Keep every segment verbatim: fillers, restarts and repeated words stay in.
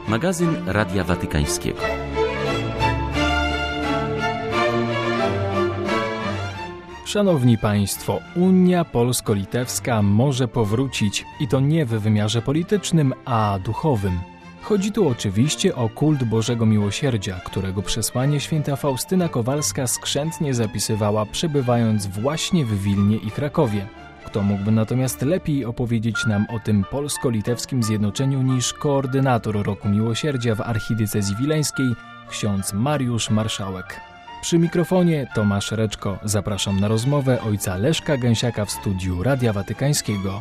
Magazyn Radia Watykańskiego. Szanowni Państwo, Unia Polsko-Litewska może powrócić i to nie w wymiarze politycznym, a duchowym. Chodzi tu oczywiście o kult Bożego Miłosierdzia, którego przesłanie święta Faustyna Kowalska skrzętnie zapisywała, przebywając właśnie w Wilnie i Krakowie. Kto mógłby natomiast lepiej opowiedzieć nam o tym polsko-litewskim zjednoczeniu niż koordynator Roku Miłosierdzia w archidiecezji wileńskiej, ksiądz Mariusz Marszałek. Przy mikrofonie Tomasz Reczko. Zapraszam na rozmowę ojca Leszka Gęsiaka w studiu Radia Watykańskiego.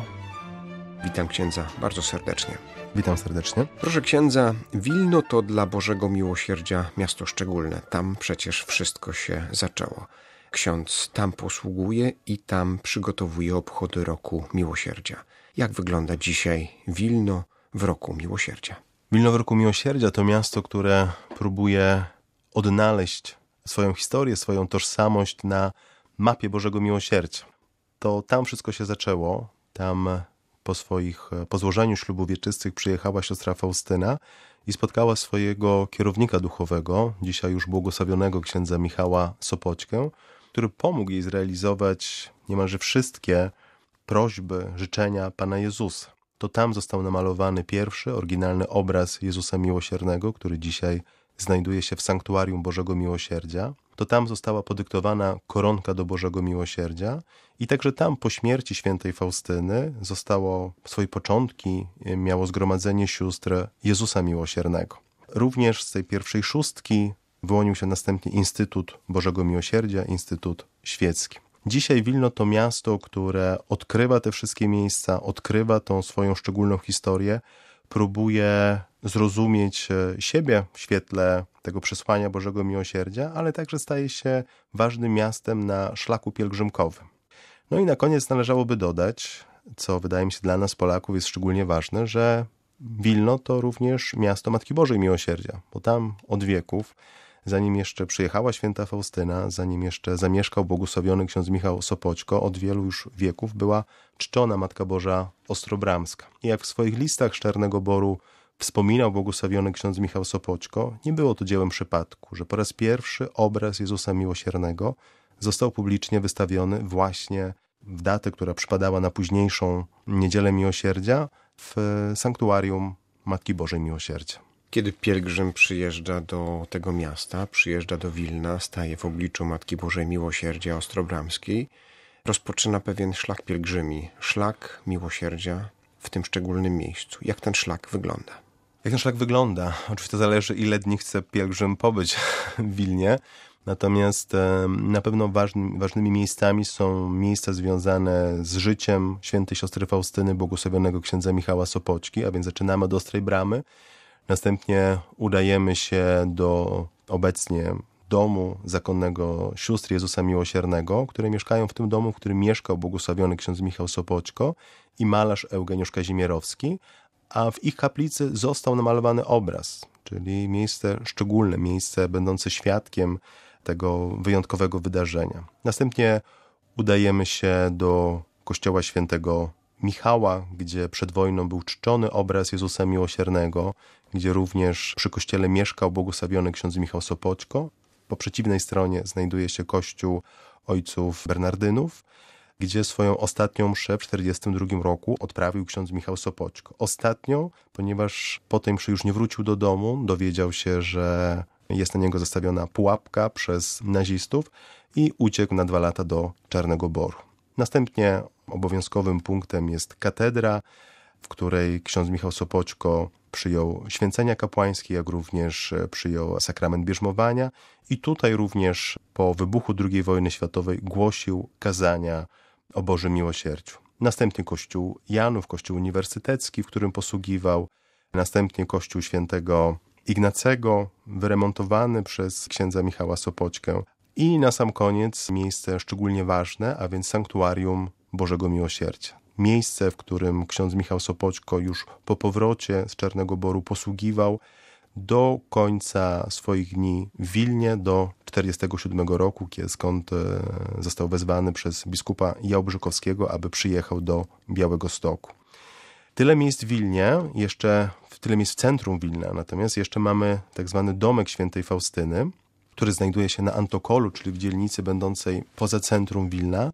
Witam księdza bardzo serdecznie. Witam serdecznie. Proszę księdza, Wilno to dla Bożego Miłosierdzia miasto szczególne. Tam przecież wszystko się zaczęło. Ksiądz tam posługuje i tam przygotowuje obchody Roku Miłosierdzia. Jak wygląda dzisiaj Wilno w Roku Miłosierdzia? Wilno w Roku Miłosierdzia to miasto, które próbuje odnaleźć swoją historię, swoją tożsamość na mapie Bożego Miłosierdzia. To tam wszystko się zaczęło. Tam po swoich, po złożeniu ślubu wieczystych przyjechała siostra Faustyna i spotkała swojego kierownika duchowego, dzisiaj już błogosławionego księdza Michała Sopoćkę, który pomógł jej zrealizować niemalże wszystkie prośby, życzenia Pana Jezusa. To tam został namalowany pierwszy, oryginalny obraz Jezusa Miłosiernego, który dzisiaj znajduje się w sanktuarium Bożego Miłosierdzia. To tam została podyktowana koronka do Bożego Miłosierdzia i także tam po śmierci świętej Faustyny zostało swoje początki, miało zgromadzenie sióstr Jezusa Miłosiernego. Również z tej pierwszej szóstki wyłonił się następnie Instytut Bożego Miłosierdzia, Instytut Świecki. Dzisiaj Wilno to miasto, które odkrywa te wszystkie miejsca, odkrywa tą swoją szczególną historię, próbuje zrozumieć siebie w świetle tego przesłania Bożego Miłosierdzia, ale także staje się ważnym miastem na szlaku pielgrzymkowym. No i na koniec należałoby dodać, co wydaje mi się dla nas Polaków jest szczególnie ważne, że Wilno to również miasto Matki Bożej Miłosierdzia, bo tam od wieków, zanim jeszcze przyjechała święta Faustyna, zanim jeszcze zamieszkał błogosławiony ksiądz Michał Sopoćko, od wielu już wieków była czczona Matka Boża Ostrobramska. I jak w swoich listach z Czarnego Boru wspominał błogosławiony ksiądz Michał Sopoćko, nie było to dziełem przypadku, że po raz pierwszy obraz Jezusa Miłosiernego został publicznie wystawiony właśnie w datę, która przypadała na późniejszą Niedzielę Miłosierdzia w sanktuarium Matki Bożej Miłosierdzia. Kiedy pielgrzym przyjeżdża do tego miasta, przyjeżdża do Wilna, staje w obliczu Matki Bożej Miłosierdzia Ostrobramskiej, rozpoczyna pewien szlak pielgrzymi, szlak miłosierdzia w tym szczególnym miejscu. Jak ten szlak wygląda? Jak ten szlak wygląda? Oczywiście zależy, ile dni chce pielgrzym pobyć w Wilnie. Natomiast na pewno ważny, ważnymi miejscami są miejsca związane z życiem świętej siostry Faustyny, błogosławionego księdza Michała Sopoćki, a więc zaczynamy od Ostrej Bramy. Następnie udajemy się do obecnie domu zakonnego sióstr Jezusa Miłosiernego, które mieszkają w tym domu, w którym mieszkał błogosławiony ksiądz Michał Sopoćko i malarz Eugeniusz Kazimierowski, a w ich kaplicy został namalowany obraz, czyli miejsce szczególne, miejsce będące świadkiem tego wyjątkowego wydarzenia. Następnie udajemy się do kościoła świętego Michała, gdzie przed wojną był czczony obraz Jezusa Miłosiernego, gdzie również przy kościele mieszkał błogosławiony ksiądz Michał Sopoćko. Po przeciwnej stronie znajduje się kościół ojców Bernardynów, gdzie swoją ostatnią mszę w czterdziestym drugim roku odprawił ksiądz Michał Sopoćko. Ostatnią, ponieważ po tej mszy już nie wrócił do domu, dowiedział się, że jest na niego zastawiona pułapka przez nazistów i uciekł na dwa lata do Czarnego Boru. Następnie obowiązkowym punktem jest katedra, w której ksiądz Michał Sopoćko przyjął święcenia kapłańskie, jak również przyjął sakrament bierzmowania i tutaj również po wybuchu drugiej wojny światowej głosił kazania o Bożym Miłosierdziu. Następnie kościół Janów, kościół uniwersytecki, w którym posługiwał. Następnie kościół świętego Ignacego, wyremontowany przez księdza Michała Sopoćkę. I na sam koniec miejsce szczególnie ważne, a więc sanktuarium Bożego Miłosierdzia. Miejsce, w którym ksiądz Michał Sopoćko już po powrocie z Czarnego Boru posługiwał do końca swoich dni w Wilnie, do czterdziestego siódmego roku, skąd został wezwany przez biskupa Jałbrzykowskiego, aby przyjechał do Białegostoku. Tyle miejsc w Wilnie, jeszcze tyle miejsc w centrum Wilna, natomiast jeszcze mamy tak zwany domek świętej Faustyny, który znajduje się na Antokolu, czyli w dzielnicy będącej poza centrum Wilna.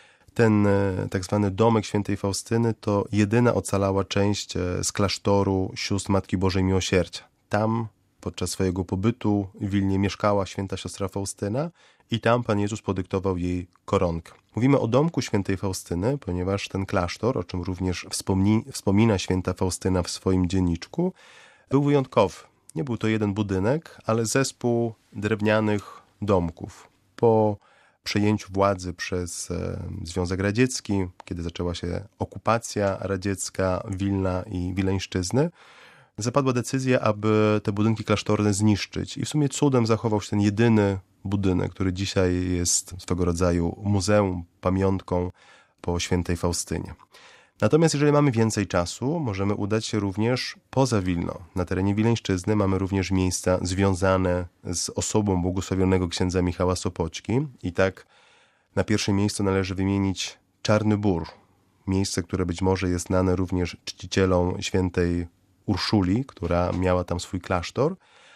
Ten tak zwany domek świętej Faustyny to jedyna ocalała część z klasztoru sióstr Matki Bożej Miłosierdzia. Tam podczas swojego pobytu w Wilnie mieszkała święta siostra Faustyna i tam Pan Jezus podyktował jej koronkę. Mówimy o domku świętej Faustyny, ponieważ ten klasztor, o czym również wspomni, wspomina święta Faustyna w swoim dzienniczku, był wyjątkowy. Nie był to jeden budynek, ale zespół drewnianych domków. Po przejęciu władzy przez e, Związek Radziecki, kiedy zaczęła się okupacja radziecka Wilna i Wileńszczyzny, zapadła decyzja, aby te budynki klasztorne zniszczyć. I w sumie cudem zachował się ten jedyny budynek, który dzisiaj jest swego rodzaju muzeum, pamiątką po świętej Faustynie. Natomiast jeżeli mamy więcej czasu, możemy udać się również poza Wilno. Na terenie Wileńszczyzny mamy również miejsca związane z osobą błogosławionego księdza Michała Sopoćki. I tak na pierwsze miejsce należy wymienić Czarny Bór. Miejsce, które być może jest znane również czcicielom świętej Urszuli, która miała tam swój klasztor,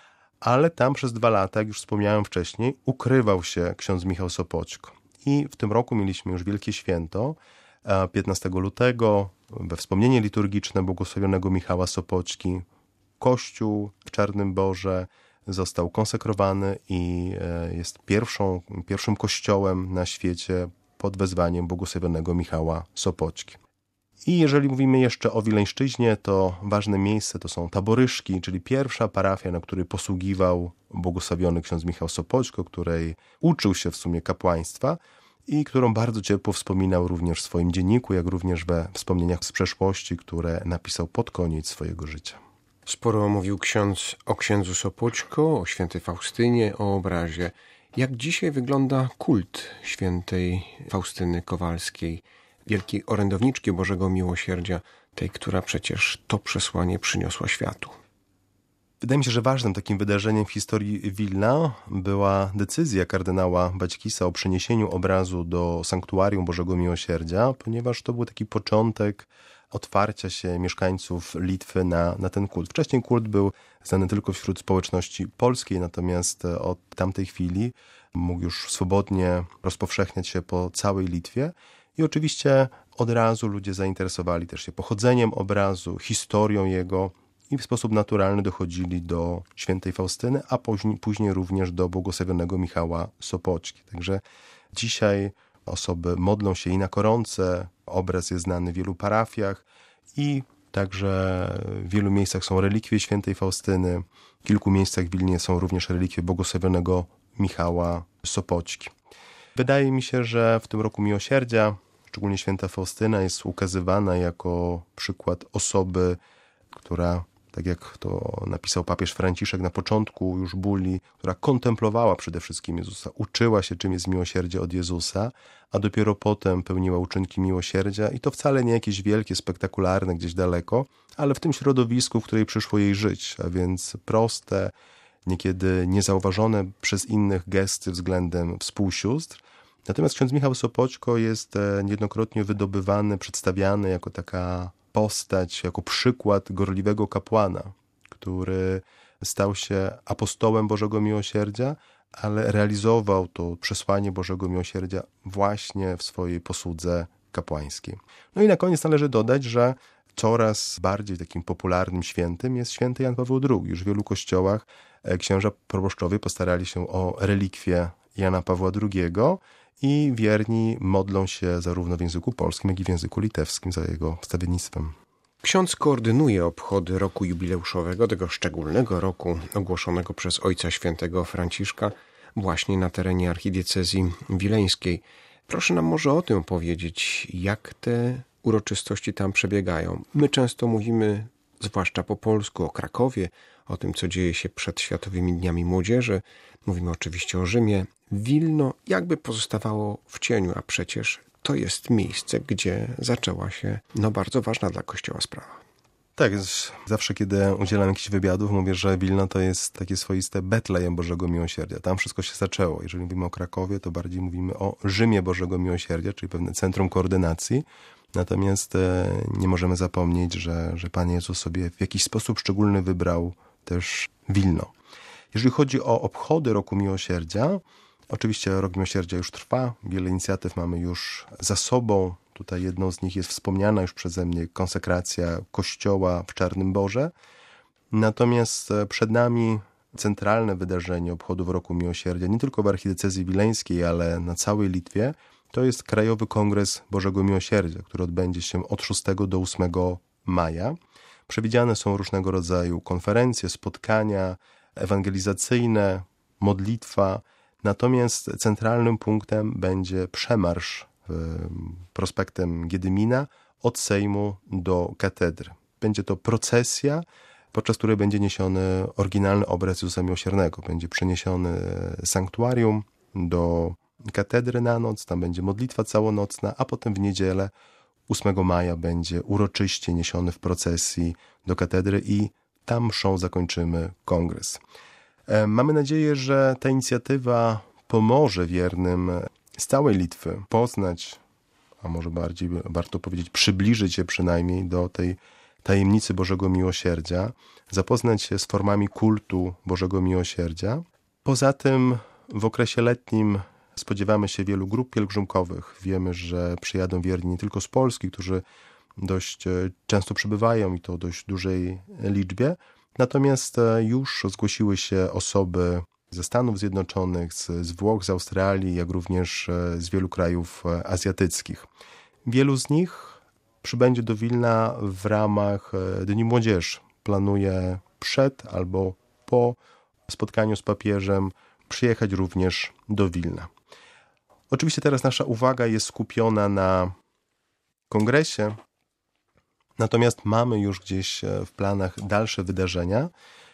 ale tam przez dwa lata, jak już wspomniałem wcześniej, ukrywał się ksiądz Michał Sopoćko. I w tym roku mieliśmy już wielkie święto, piętnastego lutego, we wspomnienie liturgiczne błogosławionego Michała Sopoćki. Kościół w Czarnym Borze został konsekrowany i jest pierwszą, pierwszym kościołem na świecie pod wezwaniem błogosławionego Michała Sopoćki. I jeżeli mówimy jeszcze o Wileńszczyźnie, to ważne miejsce to są Taboryszki, czyli pierwsza parafia, na której posługiwał błogosławiony ksiądz Michał Sopoćko, której uczył się w sumie kapłaństwa i którą bardzo ciepło wspominał również w swoim dzienniku, jak również we wspomnieniach z przeszłości, które napisał pod koniec swojego życia. Sporo mówił ksiądz o księdzu Sopoćko, o świętej Faustynie, o obrazie. Jak dzisiaj wygląda kult świętej Faustyny Kowalskiej, wielkiej orędowniczki Bożego Miłosierdzia, tej, która przecież to przesłanie przyniosła światu? Wydaje mi się, że ważnym takim wydarzeniem w historii Wilna była decyzja kardynała Baćkisa o przeniesieniu obrazu do sanktuarium Bożego Miłosierdzia, ponieważ to był taki początek otwarcia się mieszkańców Litwy na, na ten kult. Wcześniej kult był znany tylko wśród społeczności polskiej, natomiast od tamtej chwili mógł już swobodnie rozpowszechniać się po całej Litwie. I oczywiście od razu ludzie zainteresowali też się pochodzeniem obrazu, historią jego i w sposób naturalny dochodzili do świętej Faustyny, a później, później również do błogosławionego Michała Sopoćki. Także dzisiaj osoby modlą się i na koronce, obraz jest znany w wielu parafiach i także w wielu miejscach są relikwie świętej Faustyny. W kilku miejscach w Wilnie są również relikwie błogosławionego Michała Sopoćki. Wydaje mi się, że w tym roku miłosierdzia, szczególnie święta Faustyna, jest ukazywana jako przykład osoby, która, tak jak to napisał papież Franciszek na początku już bulli, która kontemplowała przede wszystkim Jezusa, uczyła się, czym jest miłosierdzie od Jezusa, a dopiero potem pełniła uczynki miłosierdzia i to wcale nie jakieś wielkie, spektakularne gdzieś daleko, ale w tym środowisku, w której przyszło jej żyć, a więc proste, niekiedy niezauważone przez innych gesty względem współsióstr. Natomiast ksiądz Michał Sopoćko jest niejednokrotnie wydobywany, przedstawiany jako taka postać, jako przykład gorliwego kapłana, który stał się apostołem Bożego Miłosierdzia, ale realizował to przesłanie Bożego Miłosierdzia właśnie w swojej posłudze kapłańskiej. No i na koniec należy dodać, że coraz bardziej takim popularnym świętym jest święty Jan Paweł drugi. Już w wielu kościołach księża proboszczowie postarali się o relikwię Jana Pawła drugiego i wierni modlą się zarówno w języku polskim, jak i w języku litewskim za jego wstawiennictwem. Ksiądz koordynuje obchody roku jubileuszowego, tego szczególnego roku ogłoszonego przez Ojca Świętego Franciszka właśnie na terenie archidiecezji wileńskiej. Proszę nam może o tym opowiedzieć, jak te uroczystości tam przebiegają. My często mówimy, zwłaszcza po polsku, o Krakowie, o tym, co dzieje się przed Światowymi Dniami Młodzieży. Mówimy oczywiście o Rzymie. Wilno jakby pozostawało w cieniu, a przecież to jest miejsce, gdzie zaczęła się no bardzo ważna dla Kościoła sprawa. Tak, zawsze kiedy udzielam jakichś wywiadów, mówię, że Wilno to jest takie swoiste Betlejem Bożego Miłosierdzia. Tam wszystko się zaczęło. Jeżeli mówimy o Krakowie, to bardziej mówimy o Rzymie Bożego Miłosierdzia, czyli pewne centrum koordynacji. Natomiast nie możemy zapomnieć, że, że Pan Jezus sobie w jakiś sposób szczególny wybrał też Wilno. Jeżeli chodzi o obchody Roku Miłosierdzia, oczywiście Rok Miłosierdzia już trwa, wiele inicjatyw mamy już za sobą. Tutaj jedną z nich jest wspomniana już przeze mnie konsekracja kościoła w Czarnym Borze. Natomiast przed nami centralne wydarzenie obchodów Roku Miłosierdzia, nie tylko w archidiecezji wileńskiej, ale na całej Litwie, to jest Krajowy Kongres Bożego Miłosierdzia, który odbędzie się od szóstego do ósmego maja. Przewidziane są różnego rodzaju konferencje, spotkania ewangelizacyjne, modlitwa. Natomiast centralnym punktem będzie przemarsz prospektem Giedymina od Sejmu do katedry. Będzie to procesja, podczas której będzie niesiony oryginalny obraz Jezusa Miłosiernego. Będzie przeniesiony sanktuarium do katedry na noc, tam będzie modlitwa całonocna, a potem w niedzielę ósmego maja będzie uroczyście niesiony w procesji do katedry i tam mszą zakończymy kongres. Mamy nadzieję, że ta inicjatywa pomoże wiernym z całej Litwy poznać, a może bardziej warto powiedzieć, przybliżyć się przynajmniej do tej tajemnicy Bożego Miłosierdzia, zapoznać się z formami kultu Bożego Miłosierdzia. Poza tym w okresie letnim spodziewamy się wielu grup pielgrzymkowych. Wiemy, że przyjadą wierni nie tylko z Polski, którzy dość często przybywają i to w dość dużej liczbie. Natomiast już zgłosiły się osoby ze Stanów Zjednoczonych, z, z Włoch, z Australii, jak również z wielu krajów azjatyckich. Wielu z nich przybędzie do Wilna w ramach Dni Młodzieży. Planuje przed albo po spotkaniu z papieżem przyjechać również do Wilna. Oczywiście teraz nasza uwaga jest skupiona na kongresie, natomiast mamy już gdzieś w planach dalsze wydarzenia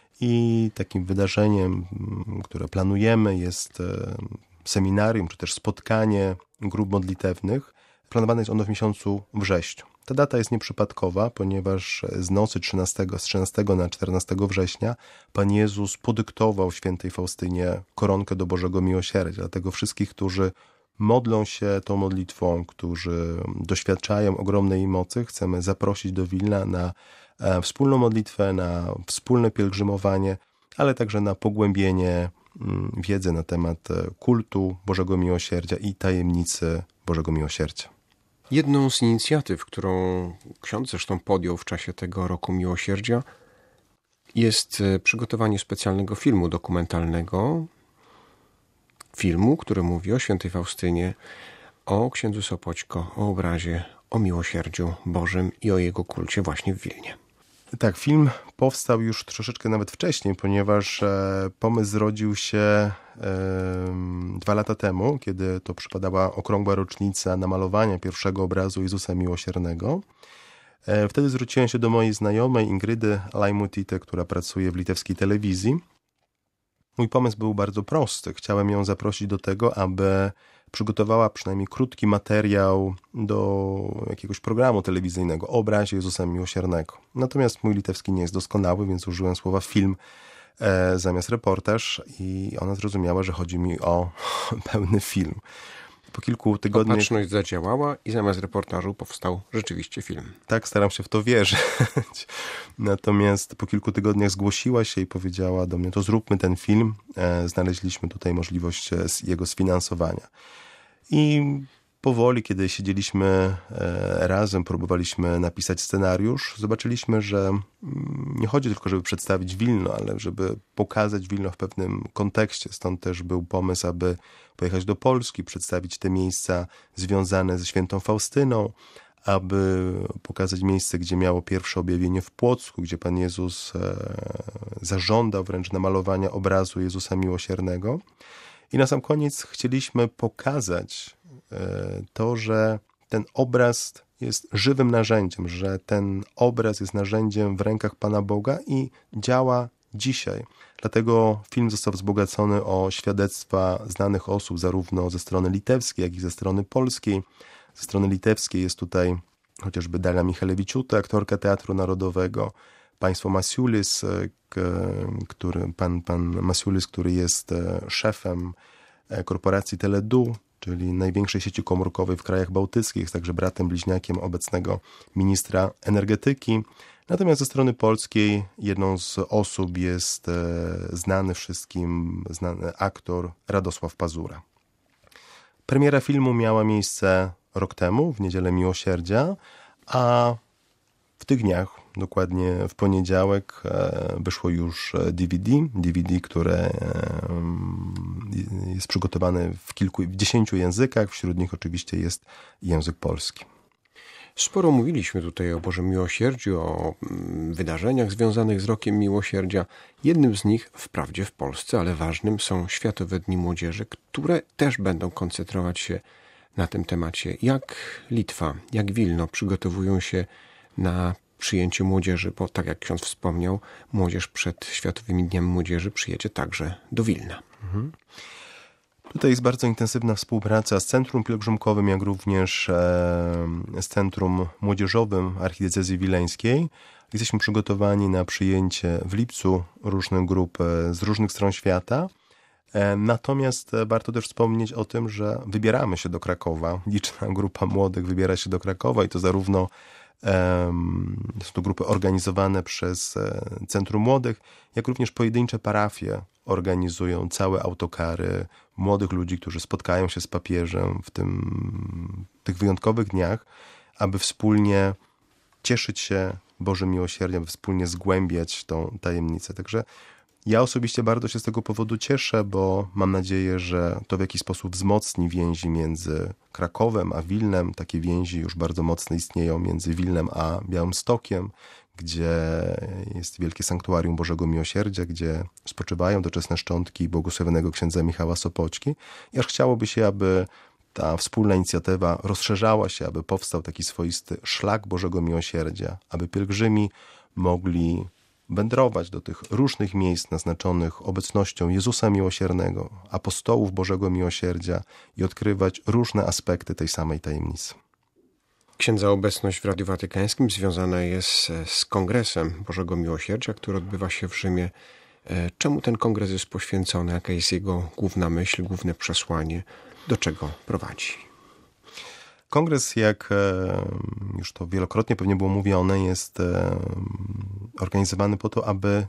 i takim wydarzeniem, które planujemy, jest seminarium, czy też spotkanie grup modlitewnych. Planowane jest ono w miesiącu wrześniu. Ta data jest nieprzypadkowa, ponieważ z nocy trzynastego, z trzynastego na czternastego września Pan Jezus podyktował świętej Faustynie koronkę do Bożego Miłosierdzia. Dlatego wszystkich, którzy modlą się tą modlitwą, którzy doświadczają ogromnej mocy, chcemy zaprosić do Wilna na wspólną modlitwę, na wspólne pielgrzymowanie, ale także na pogłębienie wiedzy na temat kultu Bożego Miłosierdzia i tajemnicy Bożego Miłosierdzia. Jedną z inicjatyw, którą ksiądz zresztą podjął w czasie tego Roku Miłosierdzia, jest przygotowanie specjalnego filmu dokumentalnego, filmu, który mówi o świętej Faustynie, o księdzu Sopoćko, o obrazie, o miłosierdziu Bożym i o jego kulcie właśnie w Wilnie. Tak, film powstał już troszeczkę nawet wcześniej, ponieważ pomysł zrodził się e, dwa lata temu, kiedy to przypadała okrągła rocznica namalowania pierwszego obrazu Jezusa Miłosiernego. E, wtedy zwróciłem się do mojej znajomej Ingrydy Laimutite, która pracuje w litewskiej telewizji. Mój pomysł był bardzo prosty. Chciałem ją zaprosić do tego, aby przygotowała przynajmniej krótki materiał do jakiegoś programu telewizyjnego o obrazie Jezusa Miłosiernego. Natomiast mój litewski nie jest doskonały, więc użyłem słowa film e, zamiast reportaż i ona zrozumiała, że chodzi mi o pełny film. Po kilku tygodniach... Opatrzność zadziałała i zamiast reportażu powstał rzeczywiście film. Tak, staram się w to wierzyć. Natomiast po kilku tygodniach zgłosiła się i powiedziała do mnie, to zróbmy ten film. E, znaleźliśmy tutaj możliwość jego sfinansowania. I powoli, kiedy siedzieliśmy e, razem, próbowaliśmy napisać scenariusz, zobaczyliśmy, że nie chodzi tylko, żeby przedstawić Wilno, ale żeby pokazać Wilno w pewnym kontekście. Stąd też był pomysł, aby pojechać do Polski, przedstawić te miejsca związane ze świętą Faustyną, aby pokazać miejsce, gdzie miało pierwsze objawienie w Płocku, gdzie Pan Jezus e, zażądał wręcz namalowania obrazu Jezusa Miłosiernego. I na sam koniec chcieliśmy pokazać e, to, że ten obraz jest żywym narzędziem, że ten obraz jest narzędziem w rękach Pana Boga i działa dzisiaj. Dlatego film został wzbogacony o świadectwa znanych osób, zarówno ze strony litewskiej, jak i ze strony polskiej. Ze strony litewskiej jest tutaj chociażby Dalia Michalewiciute, aktorka Teatru Narodowego, państwo Masiulis, który, pan, pan Masiulis, który jest szefem korporacji Teledu, czyli największej sieci komórkowej w krajach bałtyckich, jest także bratem bliźniakiem obecnego ministra energetyki. Natomiast ze strony polskiej jedną z osób jest znany wszystkim znany aktor Radosław Pazura. Premiera filmu miała miejsce rok temu, w Niedzielę Miłosierdzia, a w tych dniach, dokładnie w poniedziałek, wyszło już D V D, D V D, które jest przygotowane w kilku, w dziesięciu językach, wśród nich oczywiście jest język polski. Sporo mówiliśmy tutaj o Bożym Miłosierdziu, o wydarzeniach związanych z Rokiem Miłosierdzia. Jednym z nich, wprawdzie w Polsce, ale ważnym, są Światowe Dni Młodzieży, które też będą koncentrować się na tym temacie. Jak Litwa, jak Wilno przygotowują się na przyjęcie młodzieży, bo tak jak ksiądz wspomniał, młodzież przed Światowymi Dniami Młodzieży przyjedzie także do Wilna. Mhm. Tutaj jest bardzo intensywna współpraca z Centrum Pielgrzymkowym, jak również e, z Centrum Młodzieżowym Archidiecezji Wileńskiej. Jesteśmy przygotowani na przyjęcie w lipcu różnych grup z różnych stron świata. E, natomiast warto też wspomnieć o tym, że wybieramy się do Krakowa. Liczna grupa młodych wybiera się do Krakowa i to zarówno e, są to grupy organizowane przez Centrum Młodych, jak również pojedyncze parafie organizują całe autokary młodych ludzi, którzy spotkają się z papieżem w tym, tych wyjątkowych dniach, aby wspólnie cieszyć się Bożym Miłosierdziem, wspólnie zgłębiać tą tajemnicę. Także ja osobiście bardzo się z tego powodu cieszę, bo mam nadzieję, że to w jakiś sposób wzmocni więzi między Krakowem a Wilnem. Takie więzi już bardzo mocno istnieją między Wilnem a Białymstokiem, gdzie jest wielkie sanktuarium Bożego Miłosierdzia, gdzie spoczywają doczesne szczątki błogosławionego księdza Michała Sopoćki. I aż chciałoby się, aby ta wspólna inicjatywa rozszerzała się, aby powstał taki swoisty szlak Bożego Miłosierdzia, aby pielgrzymi mogli wędrować do tych różnych miejsc naznaczonych obecnością Jezusa Miłosiernego, apostołów Bożego Miłosierdzia i odkrywać różne aspekty tej samej tajemnicy. Księdza obecność w Radiu Watykańskim związana jest z Kongresem Bożego Miłosierdzia, który odbywa się w Rzymie. Czemu ten kongres jest poświęcony? Jaka jest jego główna myśl, główne przesłanie? Do czego prowadzi? Kongres, jak już to wielokrotnie pewnie było mówione, jest organizowany po to, aby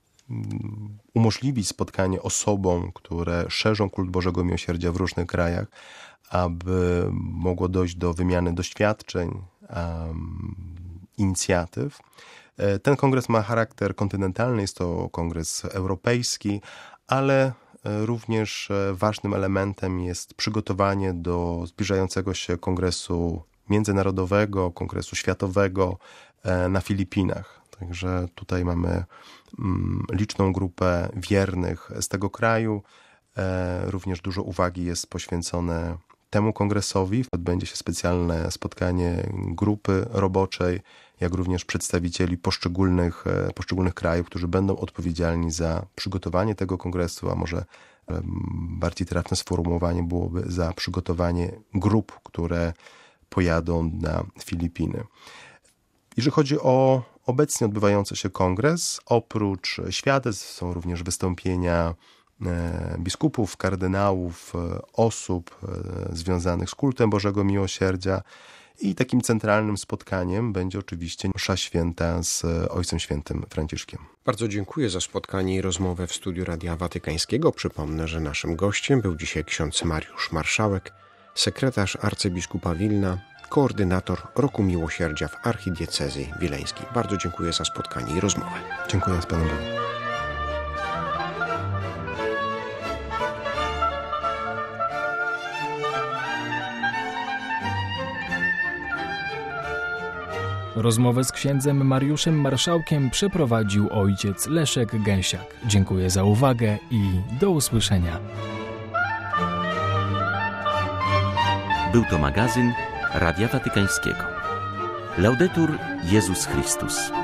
umożliwić spotkanie osobom, które szerzą kult Bożego Miłosierdzia w różnych krajach, aby mogło dojść do wymiany doświadczeń, um, inicjatyw. Ten kongres ma charakter kontynentalny, jest to kongres europejski, ale również ważnym elementem jest przygotowanie do zbliżającego się kongresu międzynarodowego, kongresu światowego na Filipinach. Także tutaj mamy liczną grupę wiernych z tego kraju. Również dużo uwagi jest poświęcone temu kongresowi. Odbędzie się specjalne spotkanie grupy roboczej, jak również przedstawicieli poszczególnych, poszczególnych krajów, którzy będą odpowiedzialni za przygotowanie tego kongresu, a może bardziej trafne sformułowanie byłoby za przygotowanie grup, które pojadą na Filipiny. Jeżeli chodzi o obecnie odbywający się kongres, oprócz świadectw są również wystąpienia biskupów, kardynałów, osób związanych z kultem Bożego Miłosierdzia i takim centralnym spotkaniem będzie oczywiście msza święta z Ojcem Świętym Franciszkiem. Bardzo dziękuję za spotkanie i rozmowę w studiu Radia Watykańskiego. Przypomnę, że naszym gościem był dzisiaj ksiądz Mariusz Marszałek, sekretarz arcybiskupa Wilna, koordynator Roku Miłosierdzia w Archidiecezji Wileńskiej. Bardzo dziękuję za spotkanie i rozmowę. Dziękuję z Panem Bogiem. Rozmowę z księdzem Mariuszem Marszałkiem przeprowadził ojciec Leszek Gęsiak. Dziękuję za uwagę i do usłyszenia. Był to magazyn Radia Watykańskiego. Laudetur Jezus Chrystus.